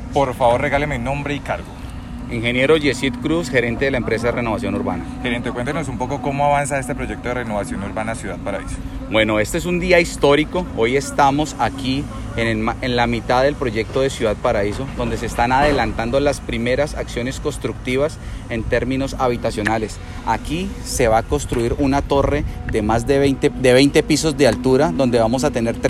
Por favor, regáleme nombre y cargo. Ingeniero Yesid Cruz, gerente de la empresa de renovación urbana. Gerente, cuéntenos un poco cómo avanza este proyecto de renovación urbana Ciudad Paraíso. Bueno, este es un día histórico. Hoy estamos aquí en la mitad del proyecto de Ciudad Paraíso, donde se están adelantando las primeras acciones constructivas en términos habitacionales. Aquí se va a construir una torre de más de 20 pisos de altura, donde vamos a tener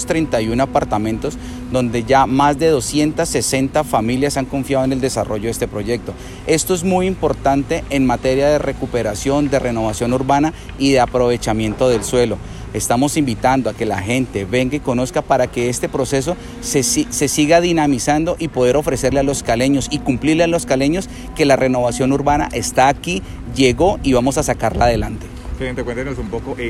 331 apartamentos, donde ya más de 260 familias han confiado en el desarrollo de este proyecto. Esto es muy importante en materia de recuperación, de renovación urbana y de aprovechamiento del suelo. Estamos invitando a que la gente venga y conozca para que este proceso se siga dinamizando y poder ofrecerle a los caleños y cumplirle a los caleños que la renovación urbana está aquí, llegó y vamos a sacarla adelante. Gerente, cuéntenos un poco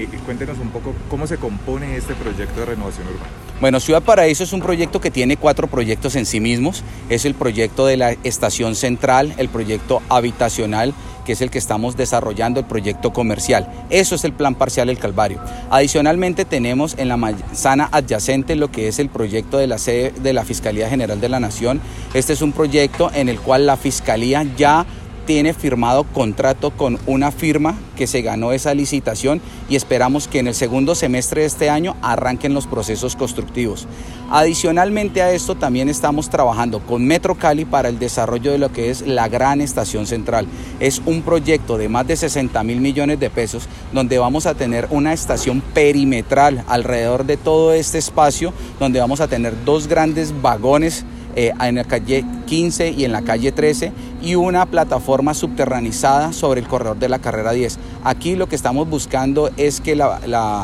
cómo se compone este proyecto de renovación urbana. Bueno, Ciudad Paraíso es un proyecto que tiene 4 proyectos en sí mismos. Es el proyecto de la estación central, el proyecto habitacional, que es el que estamos desarrollando, el proyecto comercial. Eso es el plan parcial El Calvario. Adicionalmente tenemos en la manzana adyacente lo que es el proyecto de la sede de la Fiscalía General de la Nación. Este es un proyecto en el cual la Fiscalía ya tiene firmado contrato con una firma que se ganó esa licitación y esperamos que en el segundo semestre de este año arranquen los procesos constructivos. Adicionalmente a esto también estamos trabajando con Metro Cali para el desarrollo de lo que es la gran estación central. Es un proyecto de más de 60.000 millones de pesos donde vamos a tener una estación perimetral alrededor de todo este espacio, donde vamos a tener 2 grandes vagones en la calle 15 y en la calle 13 y una plataforma subterranizada sobre el corredor de la carrera 10. Aquí lo que estamos buscando es que la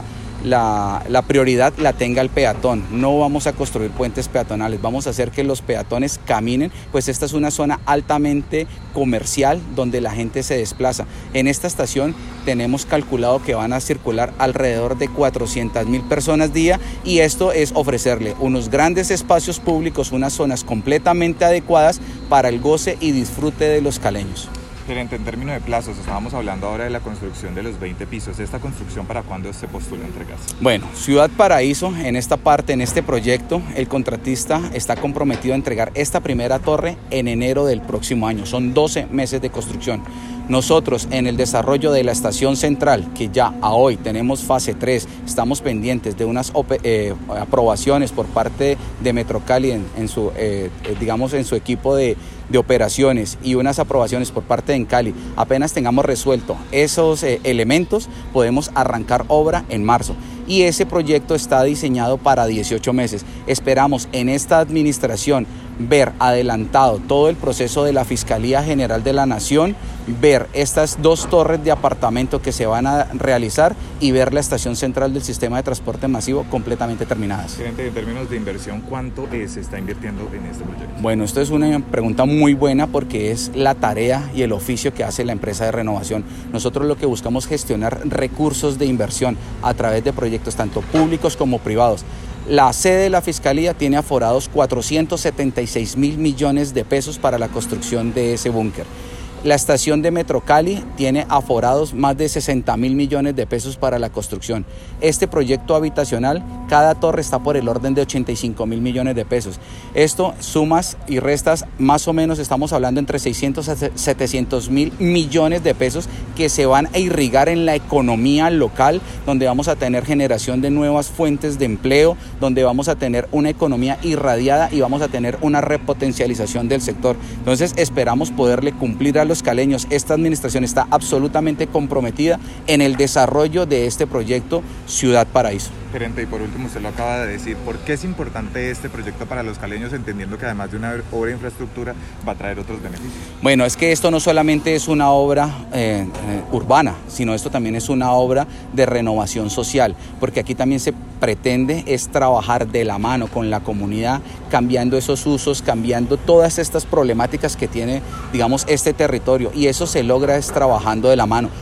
prioridad la tenga el peatón. No vamos a construir puentes peatonales, vamos a hacer que los peatones caminen, pues esta es una zona altamente comercial donde la gente se desplaza. En esta estación tenemos calculado que van a circular alrededor de 400.000 personas día y esto es ofrecerle unos grandes espacios públicos, unas zonas completamente adecuadas para el goce y disfrute de los caleños. Gerente, en términos de plazos, estábamos hablando ahora de la construcción de los 20 pisos. ¿Esta construcción para cuándo se postula a entregarse? Bueno, Ciudad Paraíso, en esta parte, en este proyecto, el contratista está comprometido a entregar esta primera torre en enero del próximo año. Son 12 meses de construcción. Nosotros en el desarrollo de la estación central, que ya a hoy tenemos fase 3, estamos pendientes de unas aprobaciones por parte de Metro Cali en su equipo de operaciones y unas aprobaciones por parte de Encali. Apenas tengamos resuelto esos elementos, podemos arrancar obra en marzo. Y ese proyecto está diseñado para 18 meses. Esperamos en esta administración ver adelantado todo el proceso de la Fiscalía General de la Nación, ver estas 2 torres de apartamento que se van a realizar y ver la estación central del sistema de transporte masivo completamente terminadas. Gerente, en términos de inversión, ¿cuánto se está invirtiendo en este proyecto? Bueno, esto es una pregunta muy buena porque es la tarea y el oficio que hace la empresa de renovación. Nosotros lo que buscamos es gestionar recursos de inversión a través de proyectos tanto públicos como privados. La sede de la Fiscalía tiene aforados 476.000 millones de pesos para la construcción de ese búnker. La estación de Metro Cali tiene aforados más de 60.000 millones de pesos para la construcción. Este proyecto habitacional, cada torre está por el orden de 85.000 millones de pesos. Esto, sumas y restas, más o menos estamos hablando entre 600 a 700.000 millones de pesos que se van a irrigar en la economía local, donde vamos a tener generación de nuevas fuentes de empleo, donde vamos a tener una economía irradiada y vamos a tener una repotencialización del sector. Entonces esperamos poderle cumplir a los caleños. Esta administración está absolutamente comprometida en el desarrollo de este proyecto Ciudad Paraíso. Gerente, y por último, usted lo acaba de decir, ¿por qué es importante este proyecto para los caleños, entendiendo que además de una obra de infraestructura va a traer otros beneficios? Bueno, es que esto no solamente es una obra urbana, sino esto también es una obra de renovación social, porque aquí también se pretende es trabajar de la mano con la comunidad, cambiando esos usos, cambiando todas estas problemáticas que tiene, digamos, este territorio, y eso se logra es trabajando de la mano.